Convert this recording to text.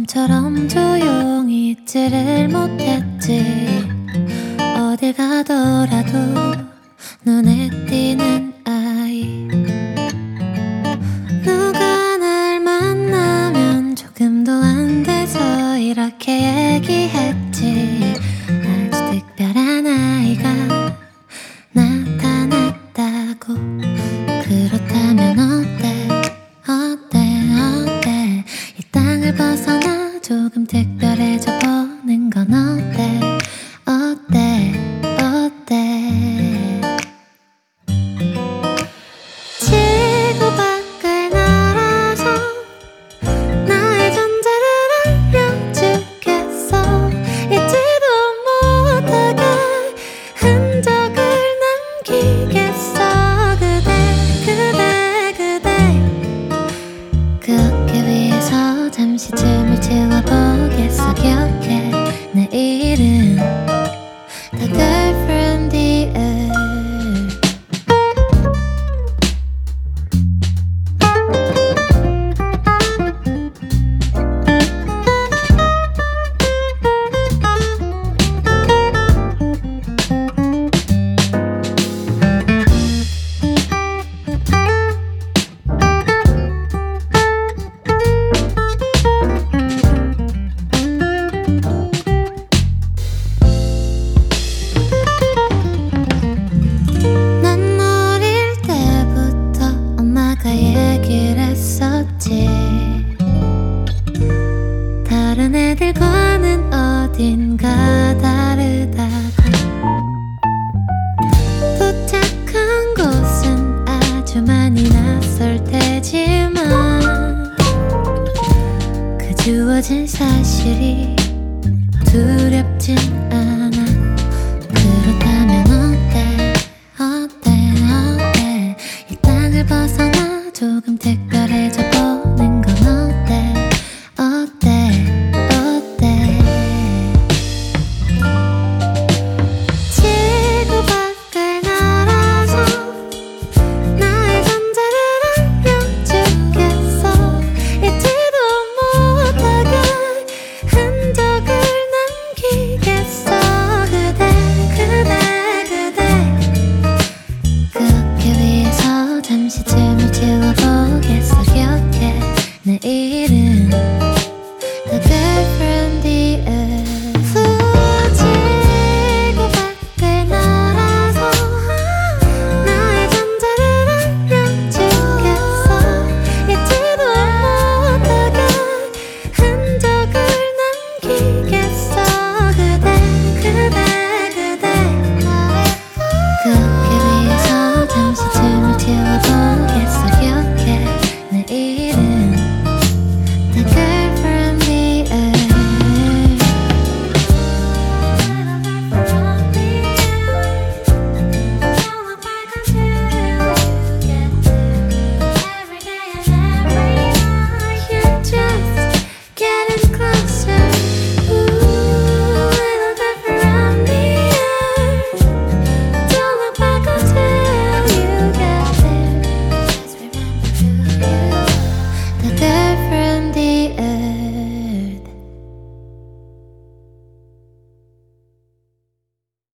처럼 조용히 있지를 못했지. 어딜 가더라도 눈에 띄는 아이. 누가 날 만나면 조금도 안 돼서 이렇게 얘기했지. 아주 특별한 아이가 나타났다고. 그렇다면 어때 이 땅을 벗어나 조금 특별해져 보는 건 어때. 지구 밖을 날아서 나의 존재를 알려주겠어. 잊지도 못하게 흔적을 남기겠어. 그대 그 어깨 위에서 잠시 춤을 추어보겠어. 기억해 내 이름 The girl from the earth. 얘기를 했었지. 다른 애들과는 어딘가 다르다고. 도착한 곳은 아주 많이 낯설 테지만 그 주어진 사실이 두렵진 않아. 그렇다면 어때 이 땅을 벗어나 조금 특별해져 보는 건